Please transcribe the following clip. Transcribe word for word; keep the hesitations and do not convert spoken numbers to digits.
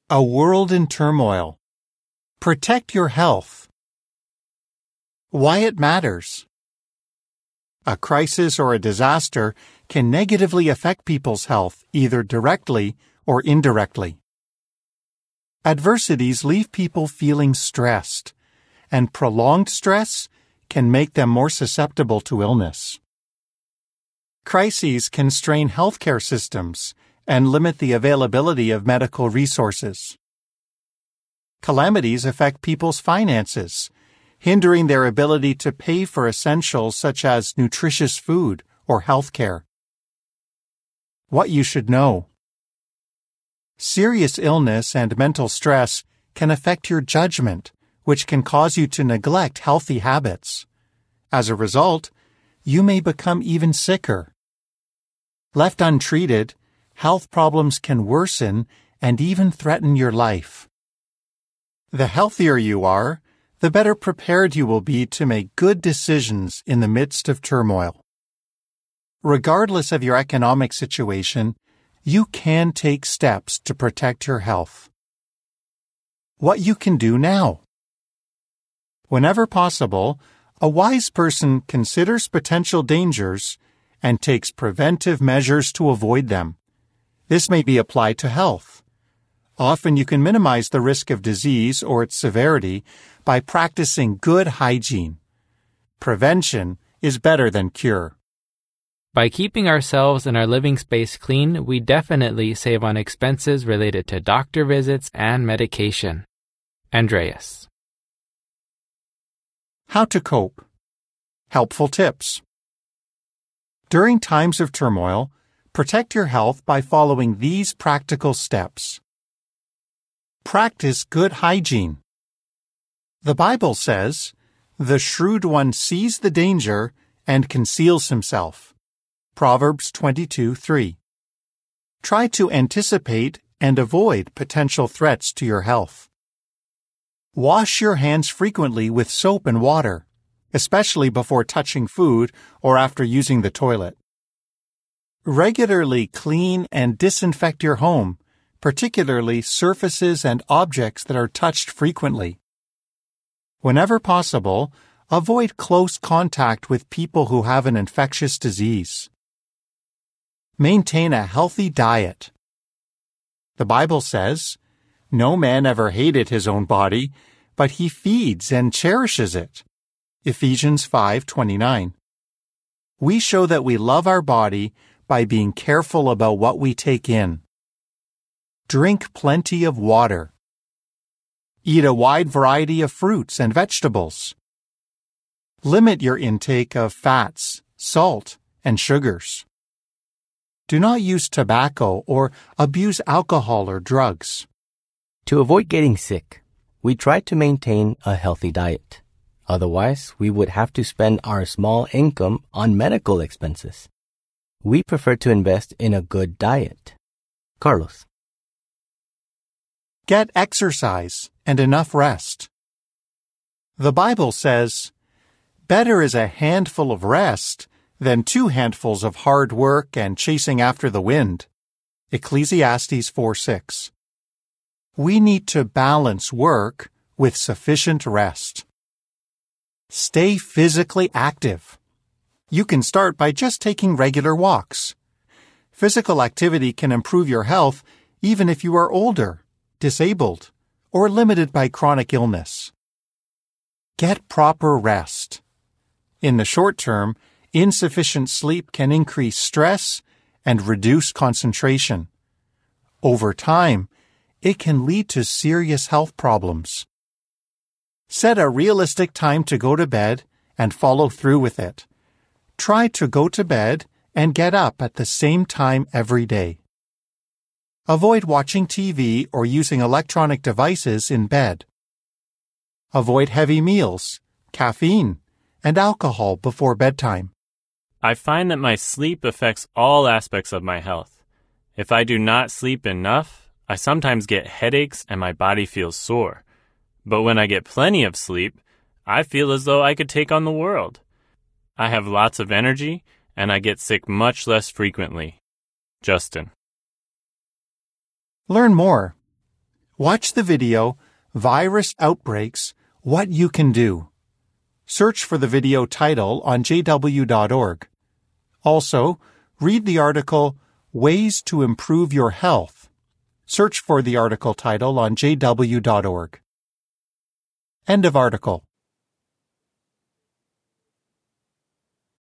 A world in turmoil. Protect your health. Why it matters. A crisis or a disaster can negatively affect people's health either directly or indirectly. Adversities leave people feeling stressed, and prolonged stress can make them more susceptible to illness. Crises can strain healthcare systems and limit the availability of medical resources. Calamities affect people's finances, hindering their ability to pay for essentials such as nutritious food or healthcare. What you should know. Serious illness and mental stress can affect your judgment, which can cause you to neglect healthy habits. As a result, you may become even sicker. Left untreated, health problems can worsen and even threaten your life. The healthier you are, the better prepared you will be to make good decisions in the midst of turmoil. Regardless of your economic situation, you can take steps to protect your health. What you can do now. Whenever possible, a wise person considers potential dangers and takes preventive measures to avoid them. This may be applied to health. Often you can minimize the risk of disease or its severity by practicing good hygiene. Prevention is better than cure. By keeping ourselves and our living space clean, we definitely save on expenses related to doctor visits and medication. Andreas. How to cope. Helpful tips. During times of turmoil, protect your health by following these practical steps. Practice good hygiene. The Bible says, "The shrewd one sees the danger and conceals himself." Proverbs twenty-two three. Try to anticipate and avoid potential threats to your health. Wash your hands frequently with soap and water, especially before touching food or after using the toilet. Regularly clean and disinfect your home, particularly surfaces and objects that are touched frequently. Whenever possible, avoid close contact with people who have an infectious disease. Maintain a healthy diet. The Bible says, "No man ever hated his own body, but he feeds and cherishes it." Ephesians five twenty-nine. We show that we love our body by being careful about what we take in. Drink plenty of water. Eat a wide variety of fruits and vegetables. Limit your intake of fats, salt, and sugars. Do not use tobacco or abuse alcohol or drugs. To avoid getting sick, we try to maintain a healthy diet. Otherwise, we would have to spend our small income on medical expenses. We prefer to invest in a good diet. Carlos. Get exercise and enough rest. The Bible says, "Better is a handful of rest than two handfuls of hard work and chasing after the wind." Ecclesiastes four six. We need to balance work with sufficient rest. Stay physically active. You can start by just taking regular walks. Physical activity can improve your health even if you are older, disabled, or limited by chronic illness. Get proper rest. In the short term, insufficient sleep can increase stress and reduce concentration. Over time, it can lead to serious health problems. Set a realistic time to go to bed and follow through with it. Try to go to bed and get up at the same time every day. Avoid watching T V or using electronic devices in bed. Avoid heavy meals, caffeine, and alcohol before bedtime. I find that my sleep affects all aspects of my health. If I do not sleep enough, I sometimes get headaches and my body feels sore. But when I get plenty of sleep, I feel as though I could take on the world. I have lots of energy and I get sick much less frequently. Justin. Learn more. Watch the video, Virus Outbreaks, What You Can Do. Search for the video title on j w dot org. Also, read the article, Ways to Improve Your Health. Search for the article title on j w dot org. End of article.